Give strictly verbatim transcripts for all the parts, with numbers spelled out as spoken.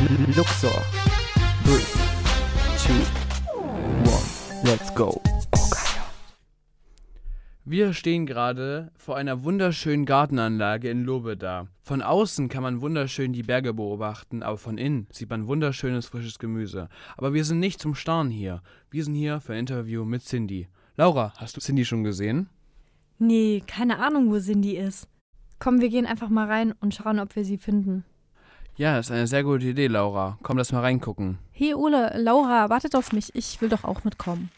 Luxor. three, two, one, let's go. Wir stehen gerade vor einer wunderschönen Gartenanlage in Lobeda. Von außen kann man wunderschön die Berge beobachten, aber von innen sieht man wunderschönes, frisches Gemüse. Aber wir sind nicht zum Starren hier. Wir sind hier für ein Interview mit Cindy. Laura, hast du Cindy schon gesehen? Nee, keine Ahnung, wo Cindy ist. Komm, wir gehen einfach mal rein und schauen, ob wir sie finden. Ja, ist eine sehr gute Idee, Laura. Komm, lass mal reingucken. Hey Ole, Laura, wartet auf mich. Ich will doch auch mitkommen.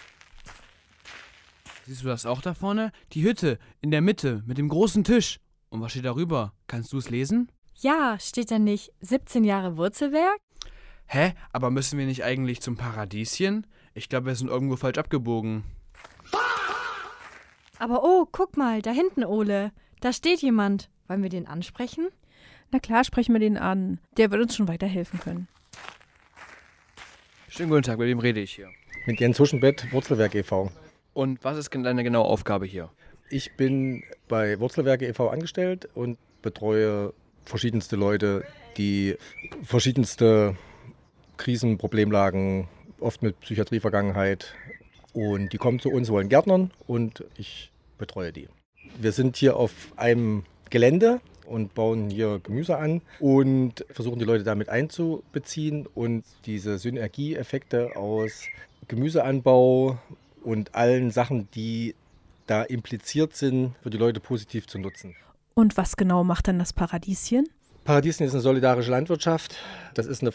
Siehst du das auch da vorne? Die Hütte in der Mitte mit dem großen Tisch. Und was steht darüber? Kannst du es lesen? Ja, steht da nicht siebzehn Jahre Wurzelwerk? Hä? Aber müssen wir nicht eigentlich zum Paradieschen? Ich glaube, wir sind irgendwo falsch abgebogen. Aber oh, guck mal, da hinten, Ole. Da steht jemand. Wollen wir den ansprechen? Na klar, sprechen wir den an. Der wird uns schon weiterhelfen können. Schönen guten Tag, mit wem rede ich hier? Mit Jens Huschenbett, Wurzelwerk e V. Und was ist deine genaue Aufgabe hier? Ich bin bei Wurzelwerke e V angestellt und betreue verschiedenste Leute, die verschiedenste Krisen, Problemlagen, oft mit Psychiatrievergangenheit. Und die kommen zu uns, wollen Gärtnern und ich betreue die. Wir sind hier auf einem Gelände und bauen hier Gemüse an und versuchen die Leute damit einzubeziehen und diese Synergieeffekte aus Gemüseanbau und allen Sachen, die da impliziert sind, für die Leute positiv zu nutzen. Und was genau macht dann das Paradieschen? Paradieschen ist eine solidarische Landwirtschaft. Das ist eine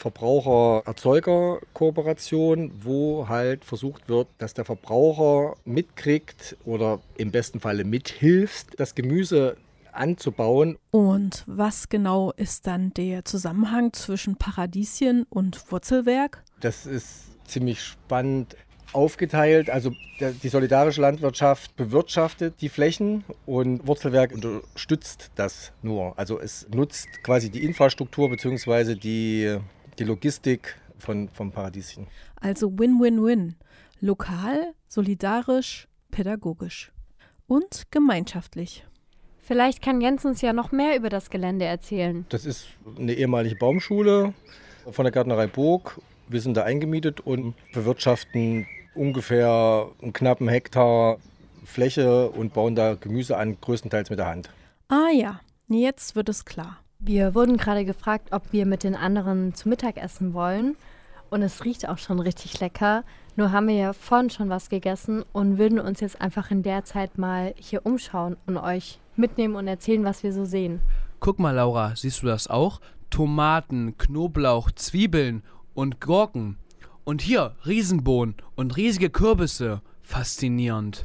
Verbraucher-Erzeuger-Kooperation, wo halt versucht wird, dass der Verbraucher mitkriegt oder im besten Falle mithilft, das Gemüse anzubauen. Und was genau ist dann der Zusammenhang zwischen Paradieschen und Wurzelwerk? Das ist ziemlich spannend aufgeteilt. Also der, die solidarische Landwirtschaft bewirtschaftet die Flächen und Wurzelwerk unterstützt das nur. Also es nutzt quasi die Infrastruktur bzw. die, die Logistik von, vom Paradieschen. Also Win-Win-Win. Lokal, solidarisch, pädagogisch und gemeinschaftlich. Vielleicht kann Jens uns ja noch mehr über das Gelände erzählen. Das ist eine ehemalige Baumschule von der Gärtnerei Burg. Wir sind da eingemietet und bewirtschaften ungefähr einen knappen Hektar Fläche und bauen da Gemüse an, größtenteils mit der Hand. Ah ja, jetzt wird es klar. Wir wurden gerade gefragt, ob wir mit den anderen zu Mittag essen wollen. Und es riecht auch schon richtig lecker. Nur haben wir ja vorhin schon was gegessen und würden uns jetzt einfach in der Zeit mal hier umschauen und euch mitnehmen und erzählen, was wir so sehen. Guck mal, Laura, siehst du das auch? Tomaten, Knoblauch, Zwiebeln und Gurken. Und hier Riesenbohnen und riesige Kürbisse. Faszinierend.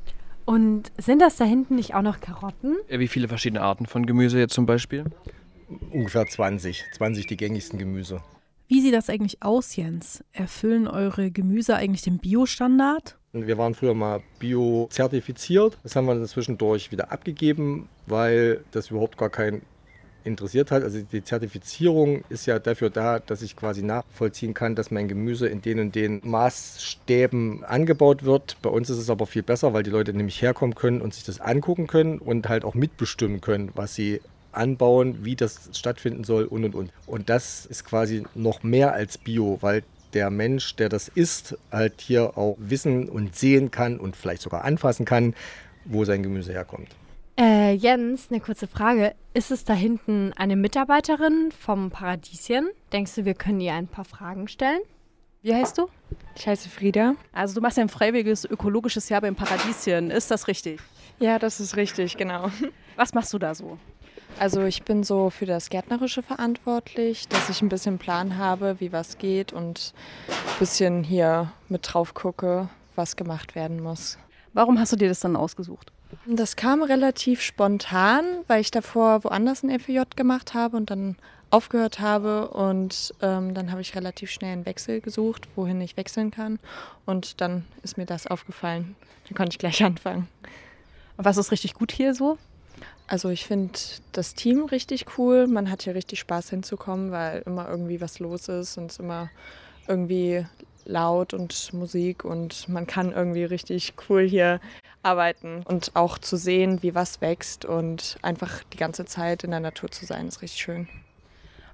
Und sind das da hinten nicht auch noch Karotten? Wie viele verschiedene Arten von Gemüse jetzt zum Beispiel? Ungefähr zwanzig. zwanzig die gängigsten Gemüse. Wie sieht das eigentlich aus, Jens? Erfüllen eure Gemüse eigentlich den Bio-Standard? Wir waren früher mal bio-zertifiziert. Das haben wir dann zwischendurch wieder abgegeben, weil das überhaupt gar keinen interessiert hat. Also die Zertifizierung ist ja dafür da, dass ich quasi nachvollziehen kann, dass mein Gemüse in den und den Maßstäben angebaut wird. Bei uns ist es aber viel besser, weil die Leute nämlich herkommen können und sich das angucken können und halt auch mitbestimmen können, was sie anbauen, wie das stattfinden soll und und und. Und das ist quasi noch mehr als Bio, weil der Mensch, der das isst, halt hier auch wissen und sehen kann und vielleicht sogar anfassen kann, wo sein Gemüse herkommt. Äh, Jens, eine kurze Frage. Ist es da hinten eine Mitarbeiterin vom Paradieschen? Denkst du, wir können ihr ein paar Fragen stellen? Wie heißt du? Ich heiße Frieda. Also du machst ja ein freiwilliges ökologisches Jahr beim Paradieschen. Ist das richtig? Ja, das ist richtig, genau. Was machst du da so? Also ich bin so für das Gärtnerische verantwortlich, dass ich ein bisschen Plan habe, wie was geht und ein bisschen hier mit drauf gucke, was gemacht werden muss. Warum hast du dir das dann ausgesucht? Das kam relativ spontan, weil ich davor woanders ein F J gemacht habe und dann aufgehört habe und ähm, dann habe ich relativ schnell einen Wechsel gesucht, wohin ich wechseln kann und dann ist mir das aufgefallen. Dann konnte ich gleich anfangen. Und was ist richtig gut hier so? Also ich finde das Team richtig cool. Man hat hier richtig Spaß hinzukommen, weil immer irgendwie was los ist und es immer irgendwie laut und Musik und man kann irgendwie richtig cool hier arbeiten und auch zu sehen, wie was wächst und einfach die ganze Zeit in der Natur zu sein, ist richtig schön.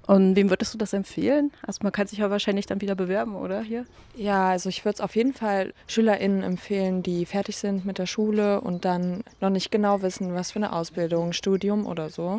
Und wem würdest du das empfehlen? Also man kann sich ja wahrscheinlich dann wieder bewerben, oder hier? Ja, also ich würde es auf jeden Fall SchülerInnen empfehlen, die fertig sind mit der Schule und dann noch nicht genau wissen, was für eine Ausbildung, Studium oder so.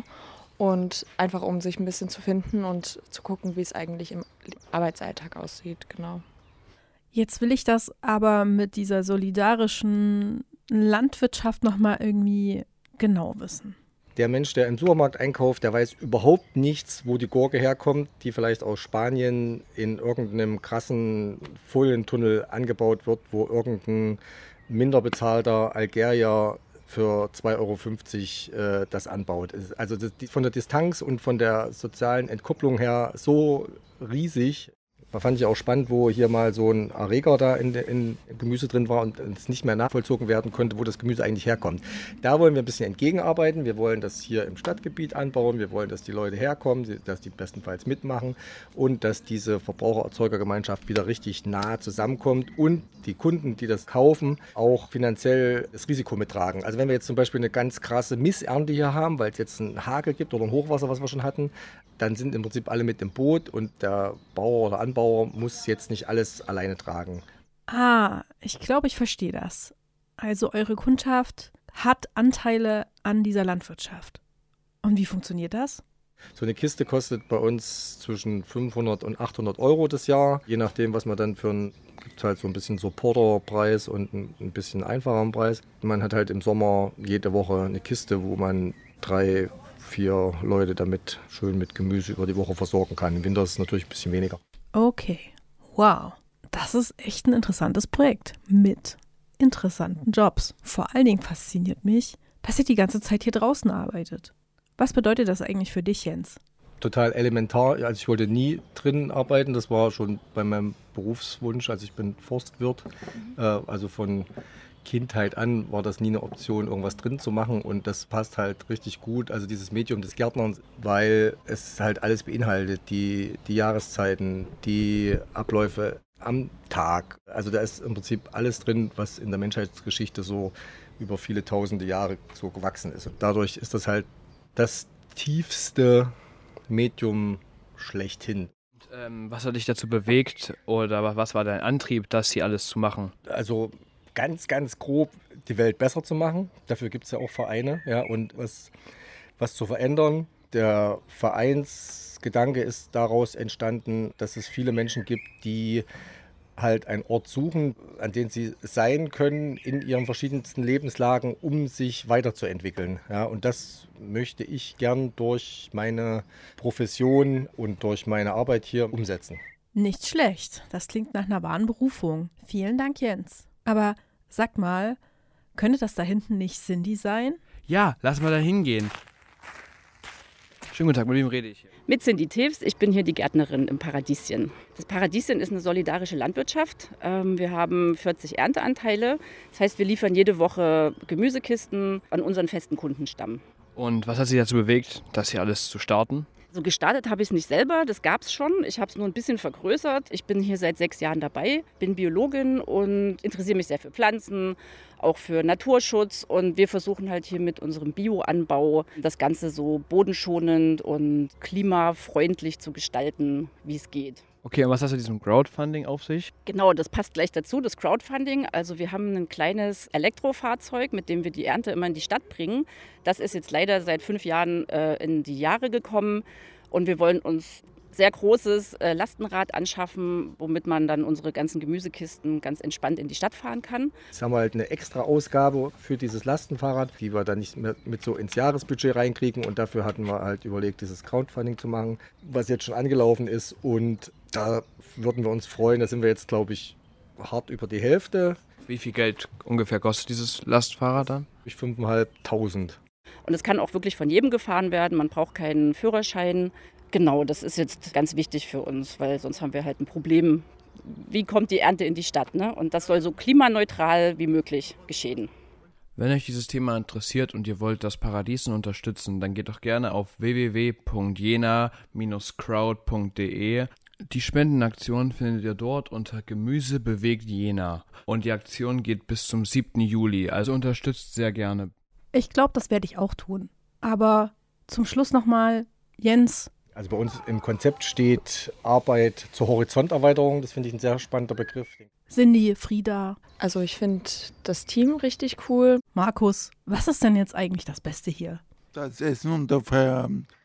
Und einfach um sich ein bisschen zu finden und zu gucken, wie es eigentlich im Arbeitsalltag aussieht, genau. Jetzt will ich das aber mit dieser solidarischen Landwirtschaft nochmal irgendwie genau wissen. Der Mensch, der im Supermarkt einkauft, der weiß überhaupt nichts, wo die Gurke herkommt, die vielleicht aus Spanien in irgendeinem krassen Folientunnel angebaut wird, wo irgendein minder bezahlter Algerier für zwei Euro fünfzig äh, das anbaut. Also das, die, von der Distanz und von der sozialen Entkopplung her so riesig. Da fand ich auch spannend, wo hier mal so ein Erreger da in, in Gemüse drin war und es nicht mehr nachvollzogen werden konnte, wo das Gemüse eigentlich herkommt. Da wollen wir ein bisschen entgegenarbeiten. Wir wollen das hier im Stadtgebiet anbauen. Wir wollen, dass die Leute herkommen, dass die bestenfalls mitmachen und dass diese Verbraucher-Erzeuger-Gemeinschaft wieder richtig nah zusammenkommt und die Kunden, die das kaufen, auch finanziell das Risiko mittragen. Also wenn wir jetzt zum Beispiel eine ganz krasse Missernte hier haben, weil es jetzt einen Hagel gibt oder ein Hochwasser, was wir schon hatten, dann sind im Prinzip alle mit im Boot und der Bauer oder Anbauer muss jetzt nicht alles alleine tragen. Ah, ich glaube, ich verstehe das. Also eure Kundschaft hat Anteile an dieser Landwirtschaft. Und wie funktioniert das? So eine Kiste kostet bei uns zwischen fünfhundert und achthundert Euro das Jahr. Je nachdem, was man dann für einen, gibt es halt so ein bisschen Supporterpreis und ein, ein bisschen einfacheren Preis. Man hat halt im Sommer jede Woche eine Kiste, wo man drei, vier Leute damit schön mit Gemüse über die Woche versorgen kann. Im Winter ist es natürlich ein bisschen weniger. Okay, wow. Das ist echt ein interessantes Projekt mit interessanten Jobs. Vor allen Dingen fasziniert mich, dass ihr die ganze Zeit hier draußen arbeitet. Was bedeutet das eigentlich für dich, Jens? Total elementar. Also ich wollte nie drinnen arbeiten. Das war schon bei meinem Berufswunsch. Also ich bin Forstwirt. Mhm. Äh, also von Kindheit an war das nie eine Option, irgendwas drin zu machen. Und das passt halt richtig gut. Also dieses Medium des Gärtnerns, weil es halt alles beinhaltet. Die, die Jahreszeiten, die Abläufe am Tag. Also da ist im Prinzip alles drin, was in der Menschheitsgeschichte so über viele tausende Jahre so gewachsen ist. Und dadurch ist das halt das tiefste Medium schlechthin. Und, ähm, was hat dich dazu bewegt oder was war dein Antrieb, das hier alles zu machen? Also ganz, ganz grob die Welt besser zu machen. Dafür gibt es ja auch Vereine, ja, und was, was zu verändern. Der Vereinsgedanke ist daraus entstanden, dass es viele Menschen gibt, die halt einen Ort suchen, an dem sie sein können in ihren verschiedensten Lebenslagen, um sich weiterzuentwickeln. Ja, und das möchte ich gern durch meine Profession und durch meine Arbeit hier umsetzen. Nicht schlecht. Das klingt nach einer wahren Berufung. Vielen Dank, Jens. Aber sag mal, könnte das da hinten nicht Cindy sein? Ja, lass mal da hingehen. Schönen guten Tag, mit wem rede ich hier? Mit Cindy Tews, ich bin hier die Gärtnerin im Paradieschen. Das Paradieschen ist eine solidarische Landwirtschaft. Wir haben vierzig Ernteanteile. Das heißt, wir liefern jede Woche Gemüsekisten an unseren festen Kundenstamm. Und was hat Sie dazu bewegt, das hier alles zu starten? So gestartet habe ich es nicht selber, das gab es schon. Ich habe es nur ein bisschen vergrößert. Ich bin hier seit sechs Jahren dabei, bin Biologin und interessiere mich sehr für Pflanzen, auch für Naturschutz. Und wir versuchen halt hier mit unserem Bioanbau das Ganze so bodenschonend und klimafreundlich zu gestalten, wie es geht. Okay, und was hast du mit diesem Crowdfunding auf sich? Genau, das passt gleich dazu, das Crowdfunding. Also wir haben ein kleines Elektrofahrzeug, mit dem wir die Ernte immer in die Stadt bringen. Das ist jetzt leider seit fünf Jahren äh, in die Jahre gekommen und wir wollen uns sehr großes äh, Lastenrad anschaffen, womit man dann unsere ganzen Gemüsekisten ganz entspannt in die Stadt fahren kann. Jetzt haben wir halt eine extra Ausgabe für dieses Lastenfahrrad, die wir dann nicht mehr mit so ins Jahresbudget reinkriegen. Und dafür hatten wir halt überlegt, dieses Crowdfunding zu machen, was jetzt schon angelaufen ist. Und da würden wir uns freuen. Da sind wir jetzt, glaube ich, hart über die Hälfte. Wie viel Geld ungefähr kostet dieses Lastfahrrad dann? fünftausendfünfhundert. Und es kann auch wirklich von jedem gefahren werden. Man braucht keinen Führerschein. Genau, das ist jetzt ganz wichtig für uns, weil sonst haben wir halt ein Problem. Wie kommt die Ernte in die Stadt? Ne? Und das soll so klimaneutral wie möglich geschehen. Wenn euch dieses Thema interessiert und ihr wollt das Paradiesen unterstützen, dann geht doch gerne auf w w w punkt jena Bindestrich crowd punkt d e. Die Spendenaktion findet ihr dort unter Gemüse bewegt Jena. Und die Aktion geht bis zum siebten Juli, also unterstützt sehr gerne. Ich glaube, das werde ich auch tun. Aber zum Schluss nochmal, Jens, Also bei uns im Konzept steht Arbeit zur Horizonterweiterung. Das finde ich ein sehr spannender Begriff. Cindy, Frieda, Also ich finde das Team richtig cool. Markus, was ist denn jetzt eigentlich das Beste hier? Das Essen und der Feierabend.